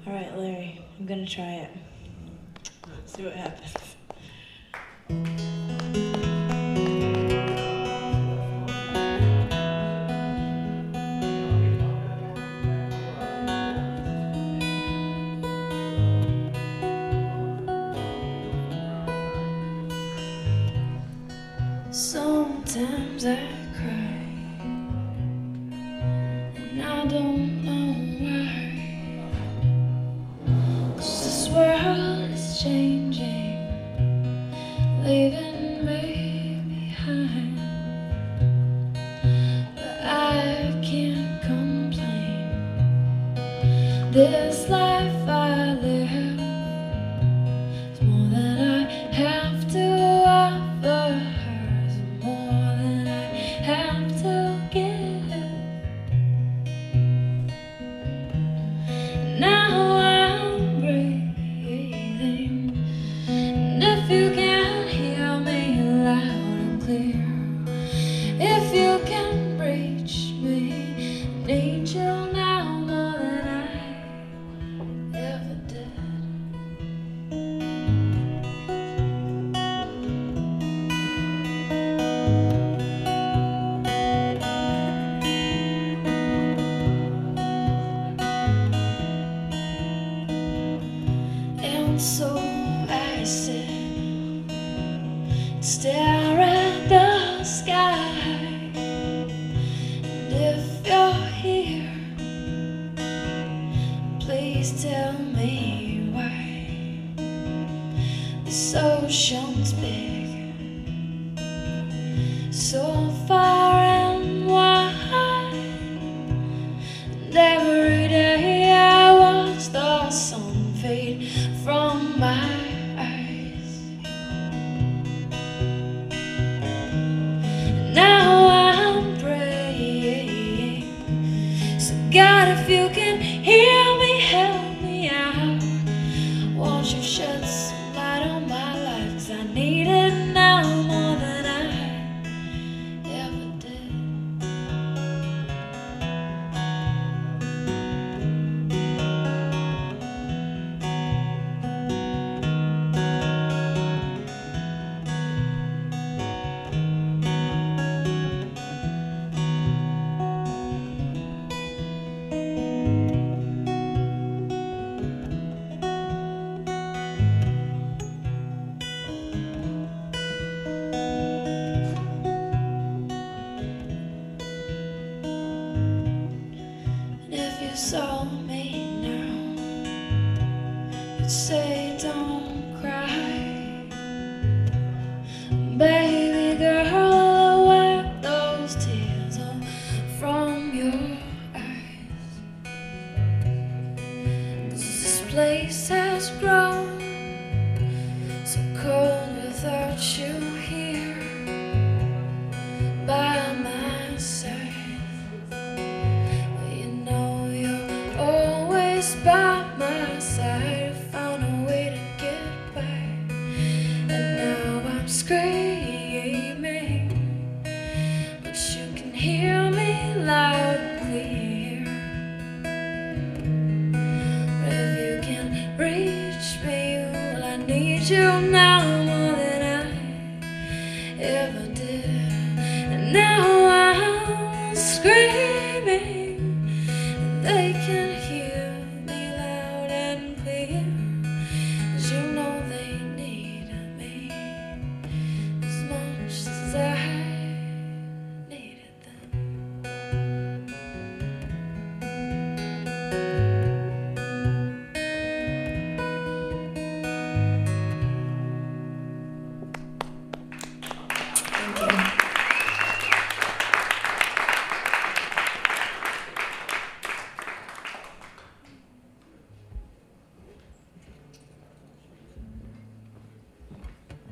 All right, Larry, I'm gonna try it. See what happens. Sometimes I cry, and I don't know why. 'Cause this world is changing, leaving me behind. But I can't complain. This life I live is more than I have to offer. Have to give. Now I'm breathing, and if you can hear me loud and clear, if you can reach me, I need you now more than I ever did. And so I sit, stare at the sky, and if you're here, please tell me why this ocean's big, so far and wide, and every day I watch the sun fade from my eyes. Now I'm praying, so God, if you can hear me, help me out. Won't you shed some light on my life, 'cause I need it now more than I ever did. You saw me now, you'd say don't cry, baby girl, wipe those tears all from your eyes. 'Cause this place has grown so cold without you here by my side. By my side, found a way to get by, and now I'm screaming, but you can hear me loud and clear. If you can reach me, well, I need you now.